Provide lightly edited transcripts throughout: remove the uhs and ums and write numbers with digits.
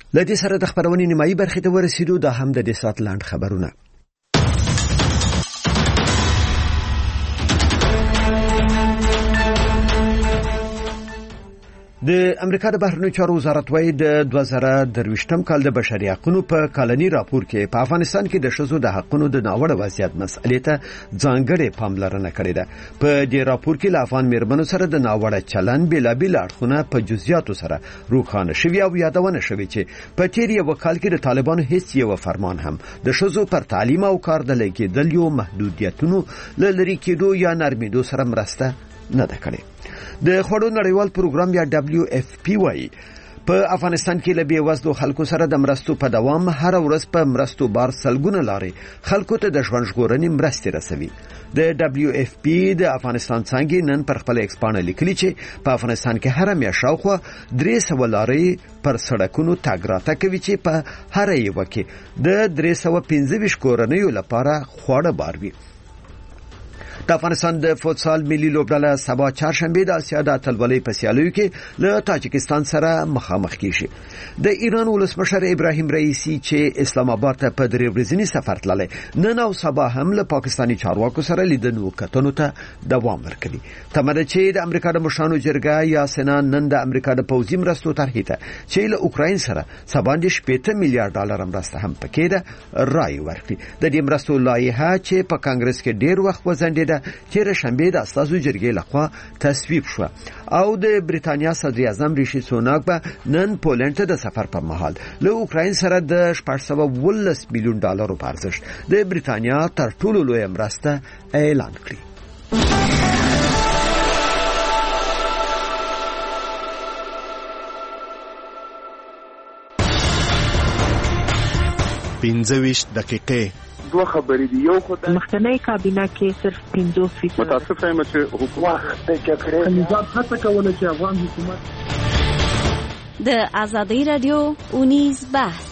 لدې سره د خبرونې نیمایي برخې ته ورسېدو. دا هم د دې سات لاند خبرونه. د امریکا د بهرنیو چارو وزارت وايي د 2023م کال د بشري حقوقو په کلني راپور کې په افغانستان کې د ښځو د حقوقو د ناوړه وضعیت مسئلې ته ځانګړې پاملرنه کړې ده. په دې راپور کې له افغان میرمنو سره د ناوړه چلن بېلابېل اړخونه په جزئیاتو سره روښانه شوي او یادونه شوې چې په تیر یو کال کې د طالبانو هیڅ یو فرمان هم د ښځو پر تعلیم او کار د لګیدل یو محدودیتونو لری کېدو یا نرمېدو سره مرسته نه ده کړې. د خوړو نړیوال پروګرام یا WFP وايي په افغانستان کې له بېوزلو خلکو سره د مرستو په دوام هر ورځ په مرستو بار سلګونه لارې خلکو ته د ژوند ژغورنې مرستې رسوي. د WFP د افغانستان څنګه نن پر خپل ایکسپانه لیکلي چې په افغانستان کې هر میاشت شاوخوا 300 لارې پر سړکونو تګ راتګ کوي چې په هر یو کې د 315 کورنیو لپاره خواړه بار وي. د افغانستان د فوتسال ملي لوبډله سبا چهارشنبه د اسیا د اتلولۍ په سیالیو کې له تاجکستان سره مخامخ کیږي. د ایران ولسمشر ابراهیم رئیسی چې اسلام آباد ته په 3 ورځنی سفر تللی نن او سبا هم له پاکستاني چارواکو سره لیدنو کتنو ته دوام ورکړي. تمره چې د امریکا د مشرانو جرګه یا سنا نن د امریکا د پوځي مرستو طرحې ته چې له اوکراین سره 70 میلیارډ ډالر مرسته هم پکې ده رائے ورکړي. د دې مرستو لایحه چې په کانګرس کې ډیر وخت وزنده تیر شنبه د اساسو جرګې لخوا تصویب شو او د بریتانیا صدر اعظم ریشي سوناک به نن پولند ته د سفر په مهال له اوکراین سره د 412 میلیون ډالرو په ارزښت د بریتانیا تر ټولو لوی مرسته اعلان کړې. پنځه دقیقې دوه خبرې دی. یو خدای مخکنی کابینه کې صرف 50% متاسف یم چې حکومت کنيزات هڅه کوله چې افغان حکومت د آزادۍ رادیو اونیز بحث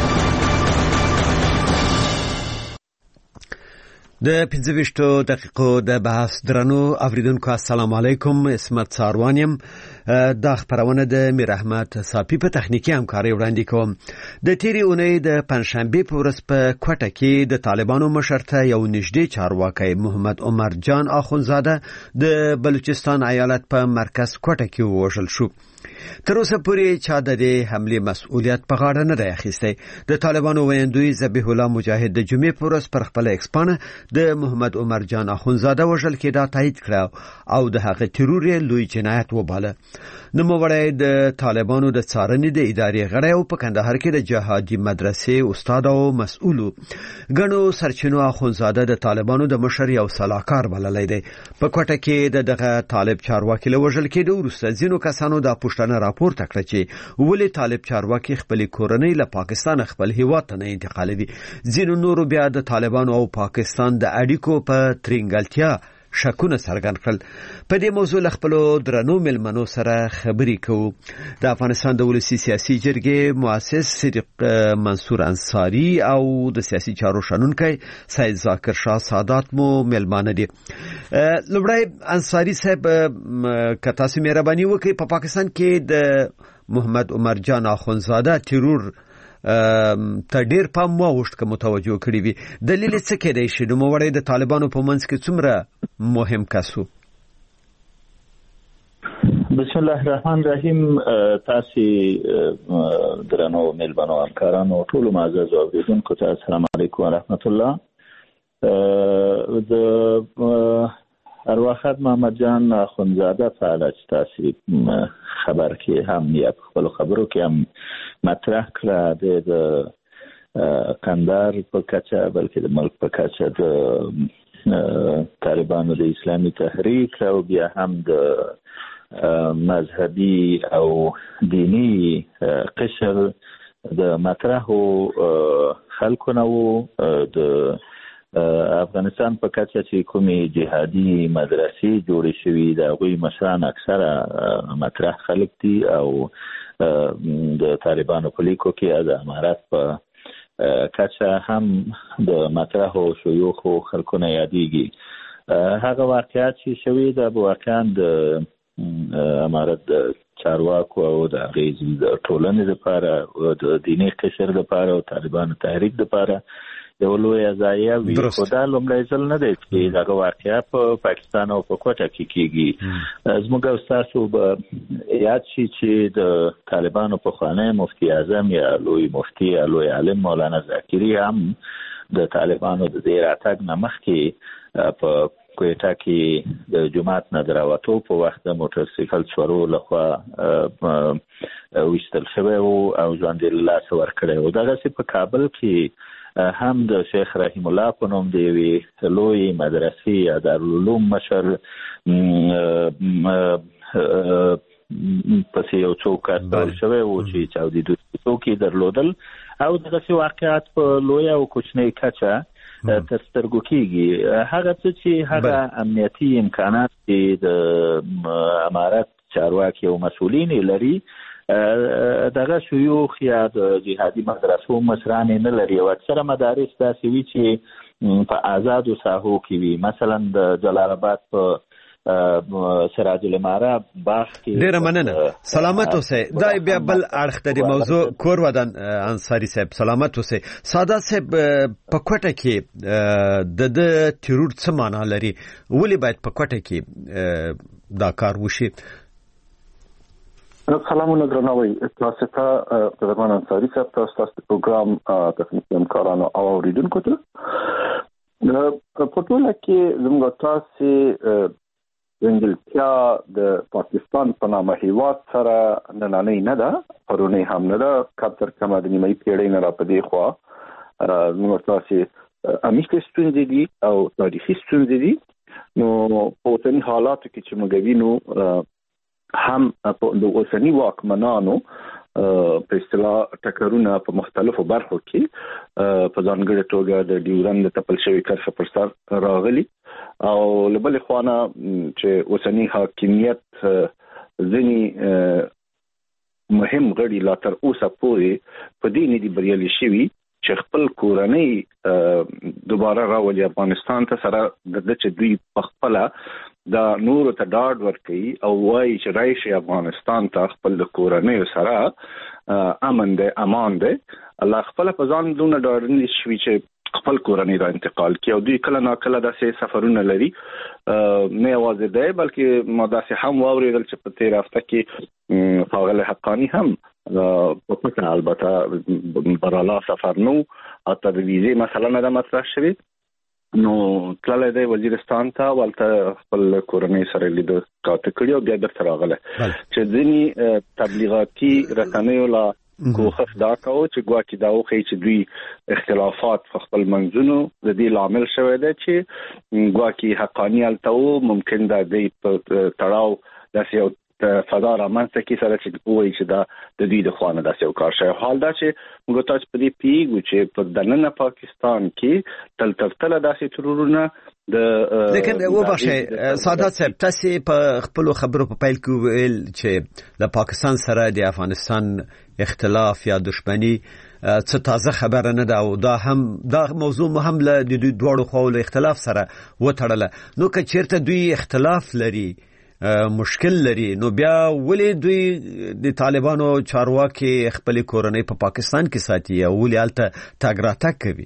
د 25 دقیقو د بحث درنو اوریدونکو السلام علیکم. اسمت ساروانیم د خبرونه د میر احمد صافی په تخنیکی همکاري وړاندې کوم. د تیری اونۍ د پنځشنبه په ورځ په کوټه کې د طالبانو مشرته یو نږدې چارواکي محمد عمر جان اخونزاده د بلوچستان ایالت په مرکز کوټه کې وژل شو. تر اوسه پورې چا د دې حمله مسؤلیت په غاړه نه راخسته. د طالبانو ویندوی ذبیح الله مجاهد د جمعې پر ورځ پر خپل ایکسپانه د محمد عمر جان اخونزاده وژل کې دا تایید کړ او د هغه ترور لوی جنایت وباله. نوموړی د طالبانو د څارنې د ادارې غړی او په کندهار کې د جهادي مدرسې استاد او مسؤل غنو سرچینو اخونزاده د طالبانو د مشر یو صلاحکار بللی دی. په کوټه کې دغه طالب چارواکي له وژل کېدو وروسته ځینو کسانو د پښتنه راپورته کړ چې ولې طالب چارواکي خپل کورنۍ له پاکستان خپل هیواد ته نه انتقالوي. ځینو نورو بیا د طالبانو او پاکستان د اړیکو په ترنګلتیا شکونه څرګند کړل. په دې موضوع له خپل درنو ملمنو سره خبرې کوو. د افغانستان د ولسی سیاسي جرګې مؤسس صدیق منصور انصاری او د سیاسي چارو شنونکي سید ذاکر شاه سادات مو ملمانه دي. لومړی انصاری صاحب که تاسو مهرباني وکړئ په پاکستان کې د محمد عمر جان اخونزاده ترور ته ډیر پام واوښت که متوجه کړی وي. دلیل څه کېدای شي؟ نوموړی د طالبانو په منځ کې څومره مهم کسو؟ بسم الله الرحمن الرحیم. تاسو درنو ملبانو همکارانو ټول معزز اوریدونکو ته السلام علیکم ورحمت الله. د ارواحات محمد جان اخونزاده په اړه چې تاسو خبر کې هم یا خپل خبرو کې هم مطرح کړه د کندهار په کچه بلکې د ملک په کچه د طالبانو د اسلامي تحریک او بیا هم د مذهبي او دینی قشر د مطرحو خلکو نو د افغانستان په کچه چې کومي جهادي مدرسې جوړې شوې د هغوی مشران اکثره مطرح خلک دي او د طالبانو په لیکو کې د امارات په کچه هم د مطرحو شيوخو خلکو نه یادېږي. هغه واقعیت چې شوې ده واقعا د امارت چارواکو او د غیزي د ټولنې لپاره د دیني قشر لپاره او طالبانو تحریک لپاره یو لوی ضایعه وي. خو دا لومړی ځل نه دی چې دغه واقعیا په پاکستان او په کوټه کې کیږي. زموږ استادو به یاد شي چې د طالبانو په خوانه مفتی اعظم یا لوی مفتی یا لوی عالم مولانا زاکری هم د طالبانو د دې راتګ نه مخکې په کوټه کې د جماعت نه دراوتو په وخت د موټر سایکل سوارو لخوا وشتل شوی او ژوند یې له لاسه ورکړی و. دغسې په کابل کې هم د شیخ رحیم الله په نوم د یوې لوی مدرسې یا دارالعلوم مشر پسې یو څوک استول شوی و چې چاودېدونکي توکي درلودل او دغسې واقعات په لویه او کوچنۍ کچه تر سترګو کېږي. هغه څه چې هغه امنیتي امکانات چې د امارت چارواکي او مسؤلین لري دغه شيوخ یا د جهادي مدرسو مشران نه لري. او اکثره مدارس داسې وي چې په آزادو ساحو کې وي. مثلا د جلال آباد په سراج الاماره باغ کې. ډېره مننه. سلامت اوسئ. دا بیا بل اړخ ته د موضوع کور ودان انصاری صاحب سلامت اوسئ. ساده صاحب په کوټه کې د تیرور څه معنا لري؟ ولې باید په کوټه کې دا کار وشي؟ سلامونه درنوي. تاسو ته قدرمن انصاری صاحب تاسو د پروګرام تخنیکي همکارانو او اوریدونکو ته په ټوله کې زموږ تاسو انګلیسیا د پاکستان په نامه هیواد سره نننۍ نه ده، پرونی هم نه ده، کتر کمه د نیمه پیړۍ نه را پدې خوا زموږ تاسو امیشته ستونزې دي او تاریخي ستونزې دي. نو په اوسني حالاتو کې چې موږ وینو هم د اوسنی واکمنانو په اصطلاح ټکرونه په مختلفو برخو کې په ځانګړي توګه د ډیورند تپل شوی کرښه پر سر راغلي او لبل خوانه چې اوسنی حاکمیت ځنی مهم غړي لا تر اوسه پورې په دې نه دی بریالي شوی چې خپل کورنۍ دوباره راولي افغانستان ته سره د چې دوی په خپل دا نور ته ډاډ ورکړي او وايي چې راشي افغانستان ته خپل کورنۍ سره امن ده امان ده. الله خپل په ځان دونه ډاډ نشوي چې خپل کورنۍ را انتقال کړي او دوی کله ناکله داسې سفرونه لري نه یوازې ده بلکې ما داسې هم واورېدل چې په تیر هفته کې فاغله حقانی هم په پټه البته براله سفر نو او د ویزې مثلا نه مطرح شوی نو تللی دی وزیرستان ته ولته خپل کورنۍ سره لیدو کاته کړی او بیا درته راغله چې ځینی تبلیغاتي رسنیو لا کوښښ دا کوي چې ګواکې دا وخی چې دوی اختلافات په خپل منځونو د دې لامل شوی دی چې ګواکې حقانی الته ممکن دا دی په تړاو داسې یو فضا رامنځته کې سره چې وایي چې دا د دې د خوانه داسې یو کار شوی. حال دا چې موږ تاسو په دې پیږو چې په دننه پاکستان کې تل داسې ترورونه د لیکن وبخښه سادات صاحب تاسو په خپل خبرو په پیل کې ویل چې د پاکستان سره د افغانستان اختلاف یا دښمنی څه تازه خبره نه ده او دا موضوع هم له دوی دواړو خواو له اختلاف سره وتړله. نو که چیرته دوی اختلاف لري مشکل لري نو بیا ولې دوی د طالبانو چارواکي خپل کورنۍ په پاکستان کې ساتي او ولې الته تاګ راتګ کوي؟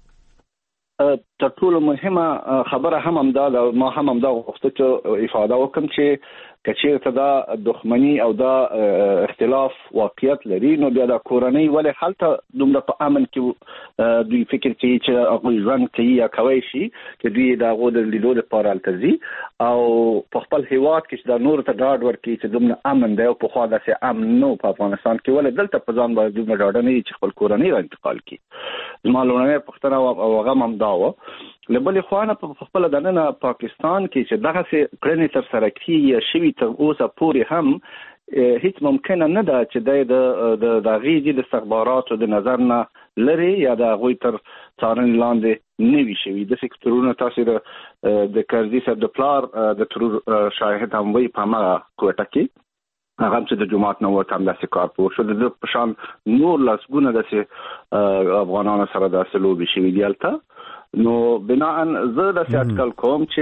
تر ټولو مهمه خبره هم دا ما هم دا غوښته چې افاده وکم چې کچیرته دا دښمنی او دا اختلاف واقعیت لري نو بیا دا کورنۍ ولې حالته دومره په امن کې دوی فکر کوي چې هغوی ژوند کوي یا کوي شي چې دوی د هغو د لیدو لپاره هلته ځي او په خپل هیواد کې چې دا نور ته ډاډ ورکوي چې دومره امن دی او پخوا داسې امن نه په افغانستان کې ولې دلته په ځان باندې دومره ډاډه نه وي چې خپل کورنۍ را انتقال کړي. زما لومړنۍ پوښتنه او هغه هم دا وه لبلې خوانه په خپل دننه پاکستان کې چې دغسې کړنې ترسره کېږي شوي تر اوسه پورې هم هیڅ ممکنه نه ده چې د هغې د استخباراتو د نظر نه لرې یا د هغوی تر څارنې لاندې نه وي شوي. د سکتورونه تاسو د کرزي صاحب د پلار د ترور شاهد هم وایي په همغه کوټه کې هغه چې د جماعت نه وته هم داسې کار پوه شو د په شان نور لسګونه داسې افغانانو سره داسې لوبې شوي دي هلته. نو بناءً زه داسې اټکل کوم چې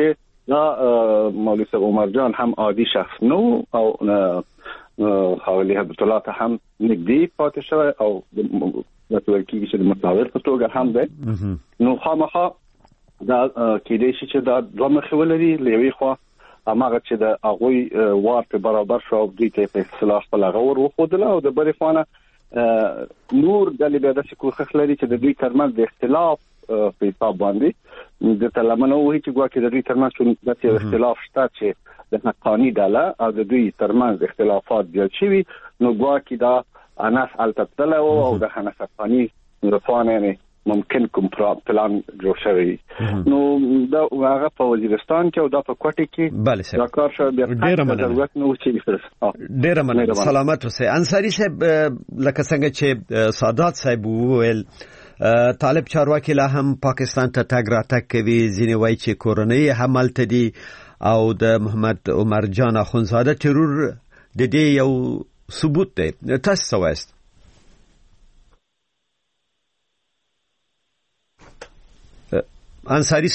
مولوي صاحب عمر جان هم عادي شخص نو او حوالی حضرت الله ته هم نږدې پاتې شوی او د ورکی چې د متحول په توګه هم دی نو خامخا دا کېدای شي چې دا دوه مخې ولري لوي خو هغه چې د اغوی وار په برابر شو دوی ته په اصلاح په لغور وخدله او د بری خوانه نور د لیبیا د کوښښ لري چې د دوی ترمنځ د اختلاف په حساب باندې د تلمنو وایي چې ګواکې د دوی ترمنځ د اختلاف شته چې د حقانی ډله او د دوی ترمنځ اختلافات زیات شوي نو ګواکې دا اناس التطلع او د حنس حقانی رفانه ممکن کوم پلان جوړ شوی نو دا هغه په وزیرستان کې او دا په کوټه کې دا کار شو ډېر ضرورت نو چې ډېر مننه سلامت اوسئ انصاری صاحب لکه څنګه چې سادات صاحب وویل طالب چارواکي لا هم پاکستان ته تګ راتګ کوي ځینې وایي چې کورنۍ حمل تدي او د محمد عمر جان اخونزاده ترور د دې یو ثبوت دی تاسو څه وایست انصاری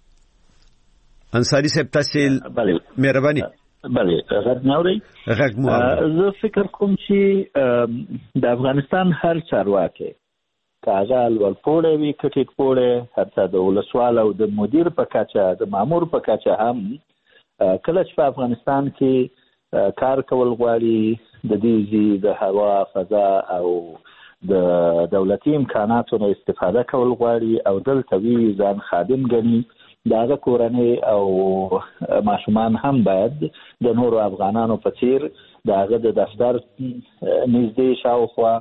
صاحب تاسو مهرباني بله غږ نوري زه فکر کوم چې د افغانستان هر چارواکي کاغال ورپوړې وی کټیټ پوړې حتی د ولسوال او د مدیر په کچه د مامور په کچه هم کله چې په افغانستان کې کار کول غواړي د دې د هوا فضا او د دولتي امکاناتو نه استفاده کول غواړي او دلته وی ځان خادم ګڼي داغه کورنۍ او ماشومان هم باید د نورو افغانانو په څیر داغه د دفتر نږدې شاوخوا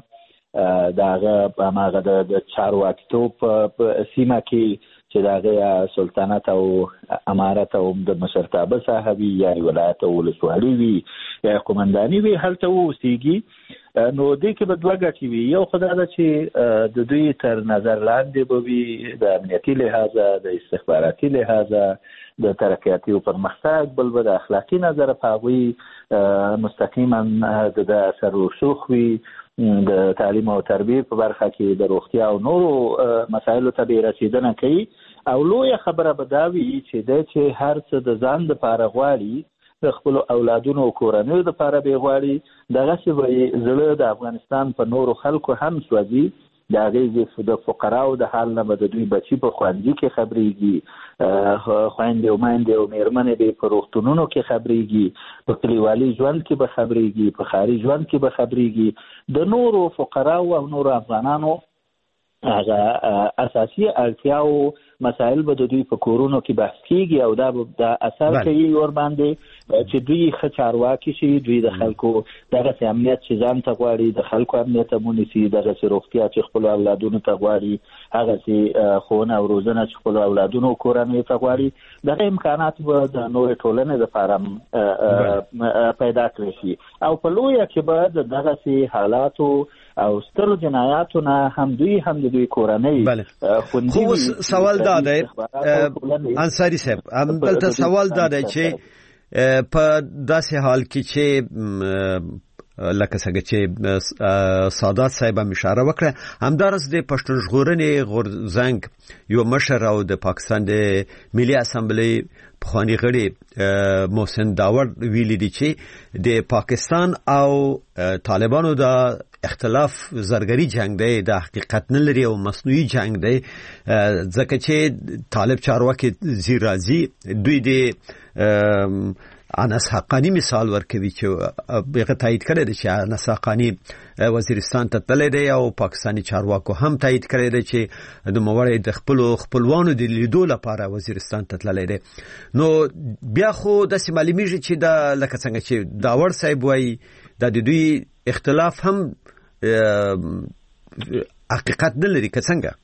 داغه په ماغه د چارواکیتوب په سیمه کې چې داغه سلطنت او امارت او د مشرتابه صاحبي یا ولایت او ولسوالي وي یا قومنداني وي هلته وسیږي نو دې کې به دوه ګټې وي یو خدای دا چې د دوی تر نظر لاندې به وي د امنیتي لحاظه د استخباراتي لحاظه د ترقیاتي او پرمختګ بل به د اخلاقي نظر په هغوی مستقیما د اثر رسوخ وي د تعلیم او تربیه په برخه کې د روغتیا او نورو مسایلو ته به رسیدنه کوي او لوی خبره به دا وي چې هر څه د ځان لپاره غواړي د خپل اولادونو او کورنیو لپاره به غواړي دغه چې زړه د افغانستان په نورو خلکو هم سوځي د هغې د فقراو د حال نه به د دوی بچي په ښوونځي کې خبرېږي خویندې او میندې او مېرمنې به په روغتونونو کې خبرېږي په کلیوالي ژوند کې به خبرېږي په ښاري ژوند کې به خبرېږي د نورو فقراو او نورو افغانانو هغه اساسي اړتیاو مسائل به د دوی په کورونو کې بحث کیږي او دا د اثر کوي ور باندې چې دوی ښه چارواکي شي دوی د خلکو دغه امنیت چې ځان ته غواړي د خلکو امنیت مونږ دغه روغتیا چې خپل اولادونو ته غواړي هغه چې خونه او روزنه چې خپل اولادونو کورنۍ ته غواړي دغه امکانات به د نوې ټولنې لپاره پیدا کړي شي او په لویه کې به دغه حالاتو او سترو جنایاتو نه هم دوی کورنۍ خوندي خو سوال دا دی انصاری صاحب هم دلته سوال دا دی چې په داسې حال کې چې لکه څنګه چې سادات صاحب هم اشاره وکړه همدارس د پښتون ژغورنې غورځنګ یو مشر او د پاکستان د ملي اسمبلی پخوانی غړي محسن داور ویلي دي چې د پاکستان او طالبانو د اختلاف زرګری جنگ دی د حقیقت نه لري او مصنوعي جنگ دی ځکه چې طالب چارواکي زیرازي دوی د انس حقانی مثال ورکوي چې هغه تایید کړی دی چې انس حقانی وزیرستان ته تللی دی او پاکستاني چارواکو هم تایید کړی دی چې د موړې د خپلوانو د لیدو لپاره وزیرستان ته تللی دی نو بیا خو داسې معلومیږي چې دا لکه څنګه چې داور صاحب وایي د دوی اختلاف هم حقیقت نه لري که څنګه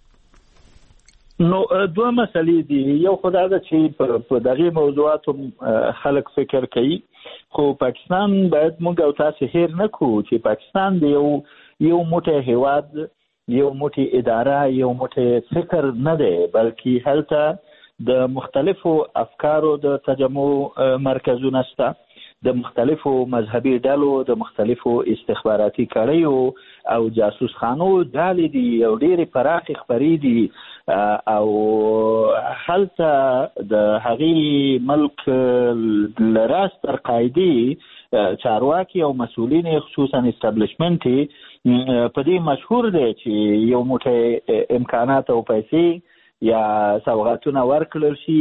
نو دوه مسلې دي یو خدای دا چې په دغه موضوعاتو خلک فکر کوي خو پاکستان باید موږ او تاسو هیر نه کوو چې پاکستان د یو موټی هیواد یو موټی اداره یو موټی فکر نه دی بلکې هلته د مختلفو افکارو د تجمع مرکزونه شته د مختلفو مذهبي ډلو د مختلفو استخباراتي کړیو او جاسوس خانو ډلې دي او ډېرې پراخې خبرې دي او هلته د هغې ملک لراس تر قاعدې چارواکي او مسؤلین خصوصا استابلیشمنت په دې مشهور دی چې یو موټی امکانات او پیسې یا سوغاتونه ورکړل شي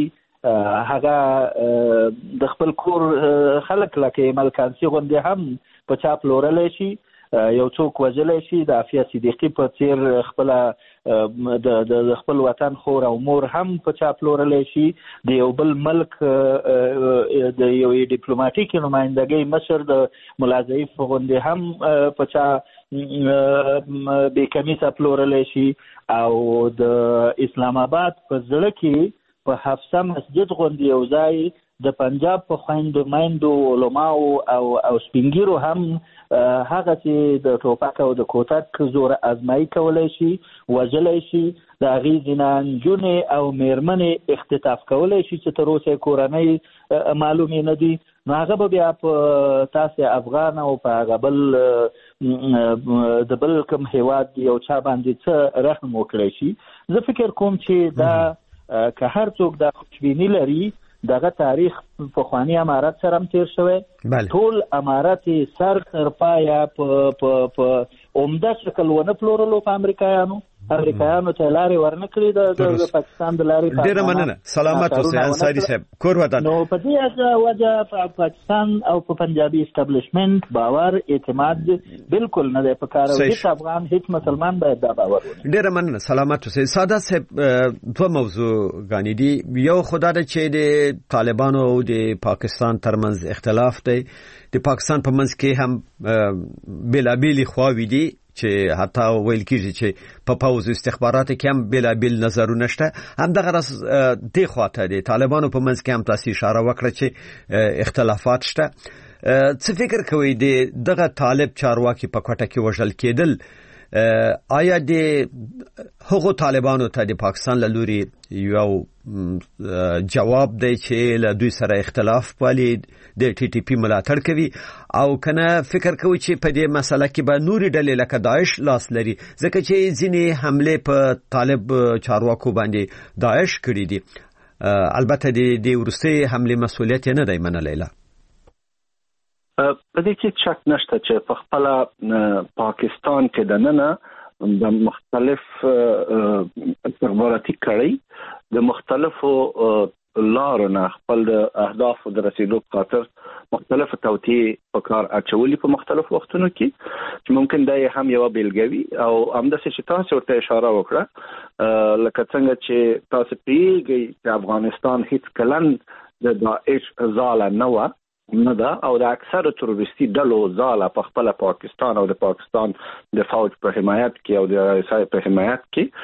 هغه د خپل کور خلک لکه ملکانسي غوندې هم په چا پلورلی شي یو څوک وژلی شي د عافیه صدیقي په څیر خپله د خپل وطن خور او مور هم په چا پلورلی شي د یو بل ملک د یو ډیپلوماټیکي نمایندګۍ مشر د ملا ضعیف غوندې هم په چا بې کمیسه پلورلی شي او د اسلام آباد په زړه کې په حفصه مسجد غوندې یو ځای د پنجاب په خویندو میندو علماو او سپینګیرو هم هغه چې د ټوپک او د کوتک زور ازمایي کولی شي وژلی شي د هغې ځینه نجونې او میرمنې اختطاف کولی شي چې تر اوسه کورنۍ معلومې نه دي نو هغه به بیا په تاسې افغان او په هغه بل د بل کوم هیواد یو چا باندې څه رحم وکړی شي زه فکر کوم چې دا که هر څوک دا خوشبیني لري دغه تاریخ پخوانی امارت سره هم تیر شوی ټول امارت سر تر پایه په عمده شکل ونه پلورلو په امریکایانو ته لارې ورنه کړې د پاکستان د لارې ډېره مننه سلامت اوسئ انصاري صاحب کور ودان نو په دې وجه په پاکستان او په پنجابي اسټابلیشمنت باور اعتماد بالکل نه دی په کار او هیڅ افغان هیڅ مسلمان باید دا باور ونه ډېره مننه سلامت اوسئ ساده صاحب دوه موضوعګانې دي یو خو دا ده چې د طالبانو او د پاکستان ترمنځ اختلاف دی د پاکستان په منځ کې هم بېلابېلې خواوې دي چې حتی ویل کېږي چې په پوځ استخباراتو کې هم بېلابېل نظرونه شته همدغه راز دې خواته د طالبانو په منځ کې هم تاسې اشاره وکړه چې اختلافات شته څه فکر کوئ د دغه طالب چارواکي په کوټه کې وژل کېدل آیا د هغو طالبانو ته د پاکستان له لوري یو جواب دی چې له دوی سره اختلاف پالي د ټي ټي پي ملاتړ کوي او کنه فکر کوي چې په دې مسله کې به نوري ډلې لکه داعش لاس لري ځکه چې ځینې حمله په طالب چارواکو باندې داعش کړي دي البته د ورستي حمله مسؤلیت نه دی منلی په دې کې شک نشته چې په خپل پاکستان کې د ننه د مختلف استخباراتي کړي د مختلفو لارو نه خپل د اهدافو د رسیدو په خاطر مختلف توطئې په کار اچولي په مختلف وختونو کې چې ممکن دا هم یو بیلګوي او همداسې چې تاسو ورته اشاره وکړه لکه څنګه چې تاسو پیږئ چې افغانستان هیڅ کلن د داعش ځاله نه ده او د اکثر تروریستي ډلو ځاله په خپل پاکستان او د پاکستان د فوج په حمایت کې او د رئیس په حمایت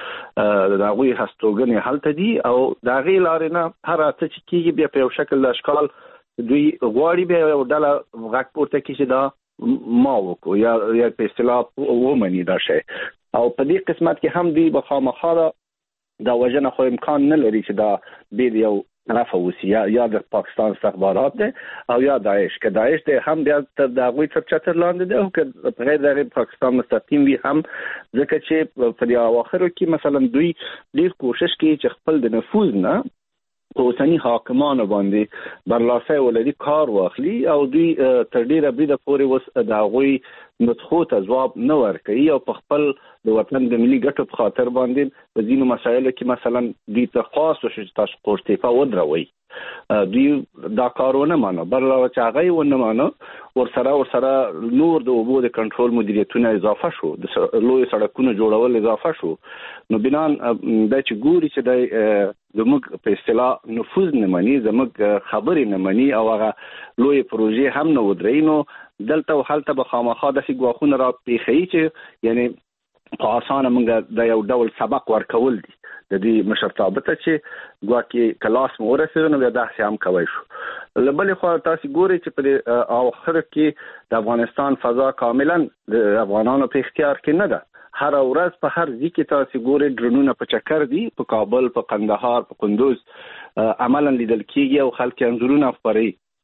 کې د هغوی هستوګنې هلته دي او د هغې لارې نه هر څه چې کېږي بیا په یو شکل د اشکال دوی غواړي بیا یو ډله غږ پورته کړي چې دا ما وکړو یا په اصطلاح ومني دا شی او په دې قسمت کې هم دوی به خامخا دا وژنه خو امکان نه لري چې دا بې یو طرف اوسي یا د پاکستان استخبارات دی او یا داعش که داعش دی هم بیا تر د هغوی تر چتر لاندې دی او که په غیر د هغې پاکستان مستقیم وي هم ځکه چې په دې اواخرو کې مثلا دوی ډېر کوشش کوي چې خپل د نفوذ نه په اوسني حاکمانو باندې برلاسي ولري کار واخلي او دوی تر ډېره بریده پورې اوس د هغوی نطخو ته ځواب نه ورکوي او په خپل د وطن د ملي ګټو په خاطر باندې په ځینو مسایلو کې مثلا دوی ته خاص وشو چې تاسو استعفا ودروي دوی دا کارونه مانو برلا چې هغه ونه مانو ورسره نور د اوبو د کنټرول مدیریتونه اضافه شو د لوی سړکونو جوړول اضافه شو نو بنان د چې ګوري چې د زموږ په اصطلاح نفوذ نه مني زموږ خبرې نه مني او هغه لوی پروژې هم نه ودري نو دلته او حالته به خامخا د غواخونه را پیخي چې یعنی په اسانه موږ د یو ډول سبق ورکول دي د دې مشرتابه ته چې ګواکي کلاس مو ورسېږي نو بیا داسې هم کوي شو لبلې خو تاسو ګورئ چې په اخر کې د افغانستان فضا کاملا د افغانانو په اختیار کې نه ده هر ورځ په هر ځای کې تاسو ګورئ ډرونونه په چکر دي په کابل په قندهار په کندوز عملاً لیدل کېږي او خلک انځورونه خپروي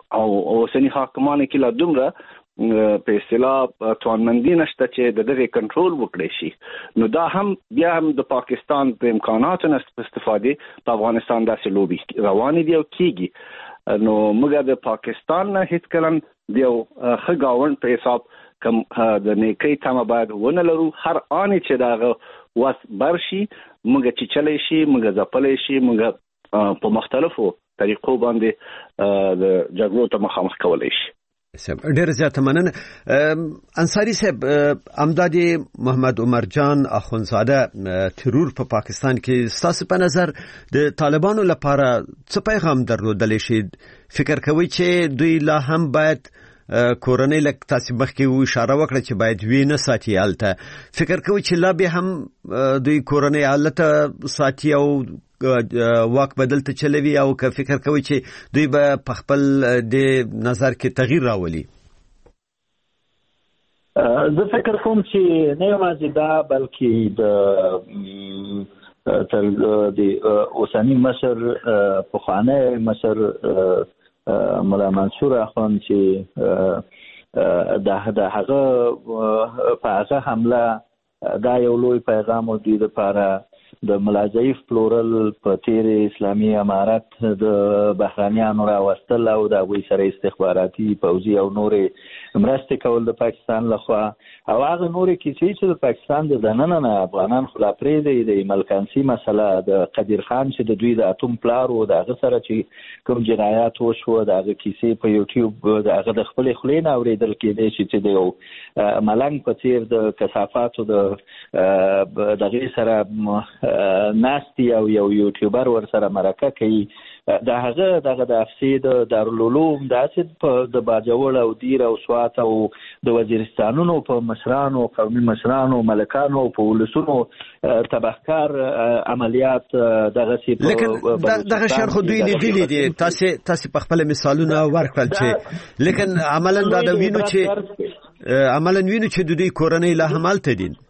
او سني حاکمان کې لا دومره په اصطلاح توانمندي نشته چې د دغه کنټرول وکړي شي. نو دا هم بیا هم د پاکستان په امکاناتو نه استفاده په افغانستان داسې لوبي روانې دي او کیږي. نو موږ د پاکستان نه هیڅ کلم دیو خګاوند په حساب کم د نیکی تمه باید ونه لرو. هر آنی چې داغه واس برشي موږ چې چلی شي موږ ځپلې شي موږ په مختلفو طریقو باندې د جګړو ته مخامخ کولای شي. ډېر زیات مننه. انصاری صاحب، امدادي محمد عمر جان اخونزاده ترور په پاکستان کې ستاسو په نظر د طالبانو لپاره څه پیغام درلودلی شي؟ فکر کوي چې دوی لا هم باید کورنۍ لک تاسو مخکې اشاره وکړه چې باید وینه ساتي حالته، فکر کوي چې لا به هم دوی کورنۍ حالته ساتي او واک بدل ته چلوي، او که فکر کوي چې دوی به په خپل د نظر کې تغییر راولي؟ زه فکر کوم چې نه یوازې دا بلکې د اوسنی مشر پخوانی مشر مولا منصور اخوان چې د هغه په هغه حمله دا یو لوی پیغام و دوی لپاره د ملاجئف پلورل په تیر اسلامي امارت د بهرانيانو راوستل او د وی سره استخباراتي پوځي او نورې مرستې کول د پاکستان لخوا، او هغه نورې کیسې چې د پاکستان د دننه افغانان خلا پرې د ملکانسي مسله د قدیر خان چې د دوی د اتوم پلار او د هغه سره چې کوم جنایات وشو د هغه کیسې په یوټیوب د هغه د خپل خلینو اوریدل کېدې چې د یو ملنګ په تیر د کثافاتو د دغه سره ناستی او یو یوټیوبر ور سره مرکه کوي. د هغه دغه د افسید دارالعلوم د اسید په د باجوړ او دیر او سوات او د وزیرستانونو په مشرانو قومي مشرانو ملکانو په ولسونو تبهکار عملیات دغه سی په دغه شهر خو دوی لیدلی دي. تاسو په خپل مثالونه ورکړل چې لیکن عملاً دا وینو چې د دوی کورنۍ له حمالته دي.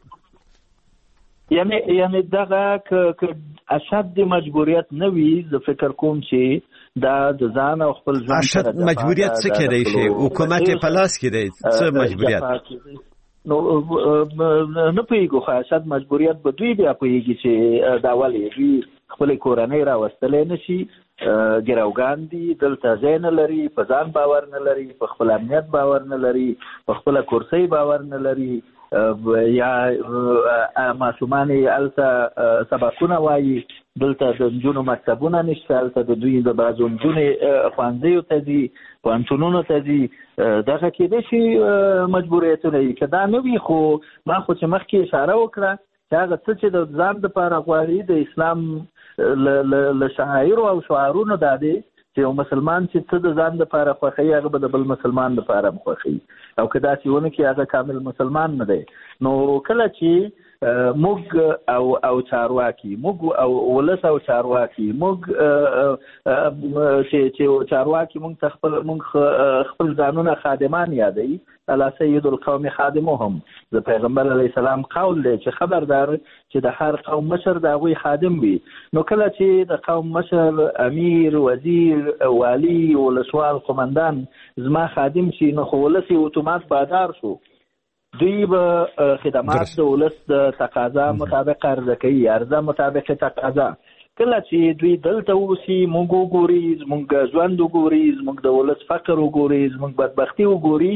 یعنی دغه که اشد مجبوریت نه وي، زه فکر کوم چې دا د ځان او خپل ځان اشد مجبوریت څه کېدای شي؟ حکومت په لاس کې دی، څه مجبوریت؟ نو نه پوهېږو، خو اشد مجبوریت به دوی بیا پوهېږي چې دا ولې دوی خپل کورنۍ راوستلی نه شي. ګروګان دي، دلته ځای نه لري، په ځان باور نه لري، په خپل امنیت باور نه لري، په خپل کرسۍ باور نه لري، یا ماشومان الته سبقونه وایي، دلته د نجونو مکتبونه نشته، الته د دوی د بعضو نجونې ښوونځیو ته ځي، پوهنتونونو ته ځي. دغه کېدای شي مجبوریتونه وي. که دا نه وي، خو ما خو چې مخکې اشاره وکړه چې هغه څه چې د ځان دپاره غواړي د اسلام له شعایرو او شعارونو دا دی چې یو مسلمان چې څه د ځان دپاره خوښوي هغه به د بل مسلمان دپاره هم خوښوي، او که داسې ونه کړي هغه کامل مسلمان نه دی. نو کله چې موږ او چارواکي، موږ او ولس او چارواکي، موږ چې چارواکي موږ ته خپل ځانونه خادمان یادوي، الله سید القوم خادمهم، د پیغمبر علیه السلام قول دی چې خبردار چې د هر قوم مشر د هغوی خادم وي. نو کله چې د قوم مشر، امیر، وزیر، والی، ولسوال، قمندان زما خادم شي، نو خو ولس یې اتومات بادار شو. دوی به خدمات د ولس د تقاضا مطابق عرضه کوي، عرضه مطابق تقاضا. کله چې دوی دلته اوسي، موږ وګوري، زموږ ژوند وګوري، زموږ د ولس فقر وګوري، زموږ بدبختي وګوري،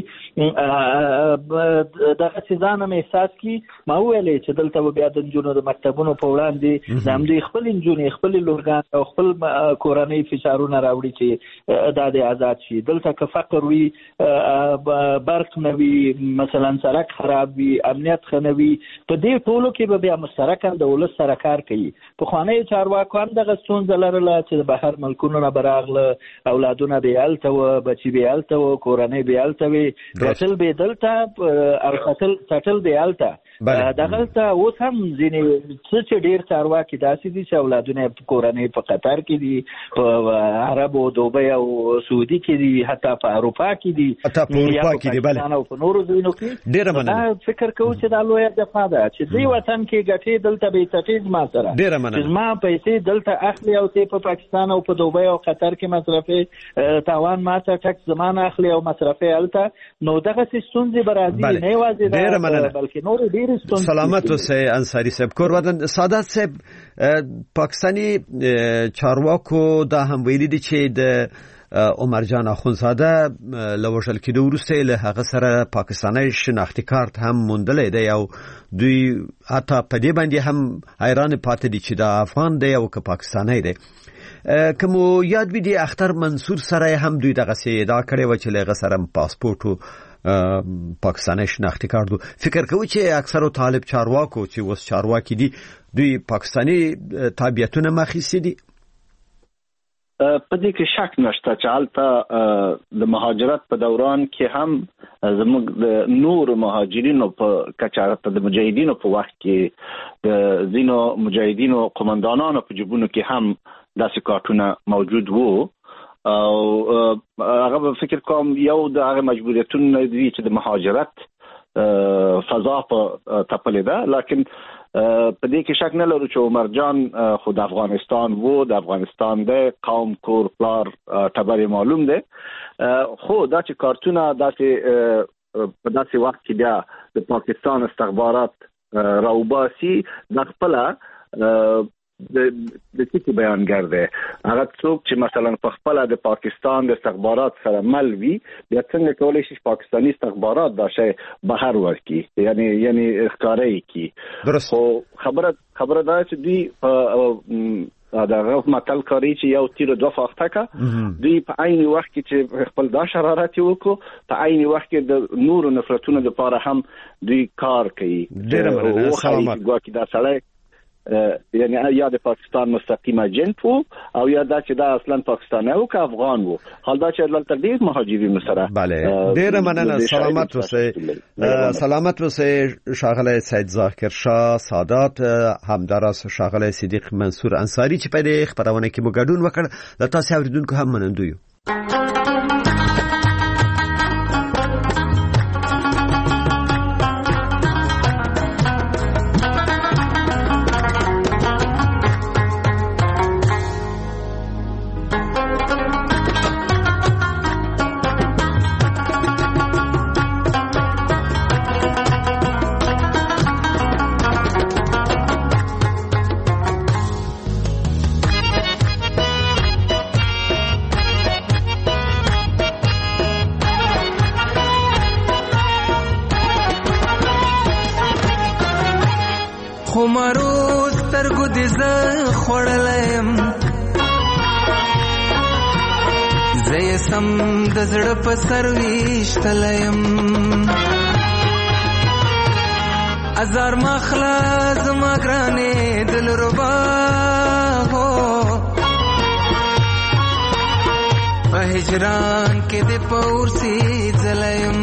دغه ځان هم احساس کی. ما ویلې چې دلته به بیا د نجونو د مکتبونو په وړاندې د همدوی خپل نجونې، خپل لورګان او خپل کورنۍ فشارونه راوړي چې دا د آزاد شي. دلته که فقر وي، برق نه وي، مثلا سړک خراب وي، امنیت ښه نه وي، په دې ټولو کې به بیا مشترکاً د ولس سره کار کوي. پخوانی چارواکو هم دغه ستونزه لرله چې د بهر ملکونو نه به راغله، اولادونه به یې هلته وه، بچي به یې هلته وه، کورنۍ به یې هلته وې، ګټل به یې دلته او څټل به یې هلته. دغلته اوس هم ځینې څه چې ډېر چارواکي داسې دي چې اولادونه یې کورنۍ په قطر کې دي، په عربو، دوبۍ او سعودي کې دي، حتی په اروپا کې دي، یا په پاکستان او په نورو ځایونو کې. دا فکر کوو چې دا لویه جفا ده چې دې وطن کې ګټې دلته به یې څټې زما سره، چې زما پیسې دلته اخلي او ته په پاکستان او په دوبۍ او قطر کې مصرفي تاوان ماته ټکس زمانه اخلي او مصرفي الته نو دغه ستونزې برازي نه یوازې بلکې نور ډېر ستونزې. سلامت اوسئ انصاری صاحب. کورودن سعادت صاحب پاکستانی چارواکو دا هم ویلي دي چې د عمر جان اخونزاده لوژل کېدو وروسته له هغه سره پاکستاني شناختی کارت هم موندلې دی او دوی حتی په دې باندې هم حیران پاتې دي چې دا افغان دی او که پاکستاني دی. کوم یاد وی دی اختر منصور سره هم دوی دغه سي دا کړی و چې له سره پاسپورت او پاکستاني شناختی کارت فکر کوي چې اکثر طالب چارواکو چې وس چارواکي دي دوی پاکستاني تابعیتونه مخې دي. په دې کې شک نشته چې حالته د مهاجرت په دوران کې هم زموږ د نور مهاجرینو په کچارت د مجاهدینو په وخت کې د زینو مجاهدینو قومندانانو په جبونو کې هم داسې کارتونه موجود وو او هغه فکر کوم یو د هغه مجبوریتونه دي چې د مهاجرت فضا په تپلې ده. لیکن په دې کې شک نه لرو چې عمر جان خود افغانستان وو د افغانستان د قوم کور پلار ټبر معلوم ده خو دا چې کارتونه داسې په داسې وخت کې بیا د پاکستان استخبارات راوباسي د خپل د څه بیانګر دی هغه څوک چې مثلا په خپل د پاکستان د استخبارات سره مل وي بیا څنګه کولای شي پاکستاني استخبارات دا شی بهر ورکړي یعنی ښکارای کی خو خبره دا چې دی دا غو متل کوي چې یو تیر دوه فاخته کا دی په عین وخت کې چې خپل دا شرارت وکړو په عین وخت کې د نور نفرتونو لپاره هم دوی کار کوي. ډېر مننه. سلامت. ګواکې دا سړی یعنی یا د پاکستان مستقیم اجنټ وو او یا دا چې دا اصلا پاکستانی او که افغان وو حال دا چې دلته ډېر مهاجرین سره. بله ډېر مننه. سلامت اوسئ. سلامت اوسئ ښاغلی سید ذاکر شاه سادات همداراز ښاغلی صدیق منصور انصاری چې په دې خبرونه کې مو ګډون وکړ. د تاسو اوریدونکو هم منندوی یو. زړه په سرويش تلیم ازار مخلا زما ګرانې دل ربا هو په هجران کې د پورسي ځلیم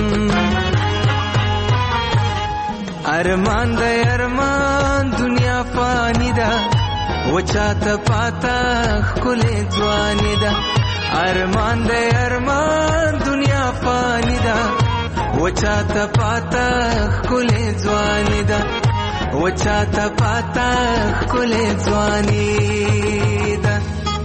ارمان د ارمان دنیا فانی ده وچاته پاتا خلې ځواني ده ارمان دے ارمان دنیا فانی دا وچاتا پاتا خلے ځوانی دا وچاتا پاتا خلے ځوانی دا.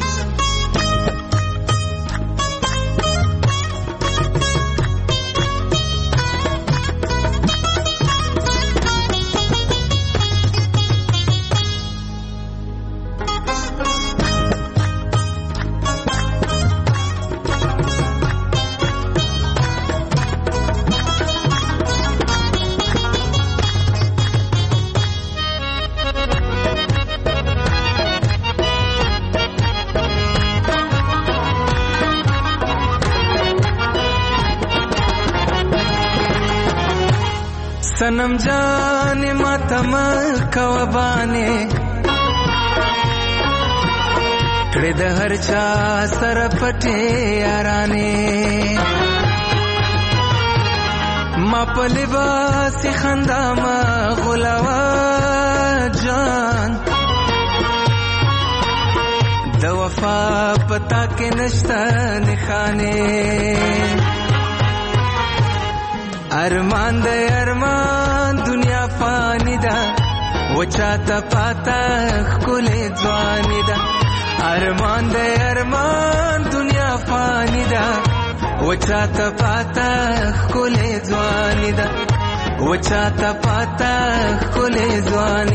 सनम जाने मातम कवबाने कड़े द हर चा सर पटे याराने मा पलिबास खंदा मा गुलावा जान द वफा पता के नश्ता निखाने अरमान दे अरमान दुनिया फानी दा وچاته پاته خلې ځواني ده ارمان د ارمان دنیا فانی ده وچاته پاته خلې ځواني ده وچاته پاته خلې ځواني